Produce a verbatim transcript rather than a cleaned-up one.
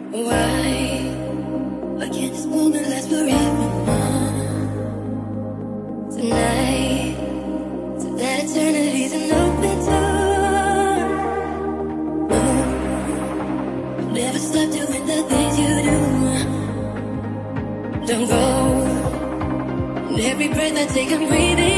Why? Why can't this moment last forever? Tonight, so that eternity's an open door. Ooh, never stop doing the things you do. Don't go. And every breath I take, I'm breathing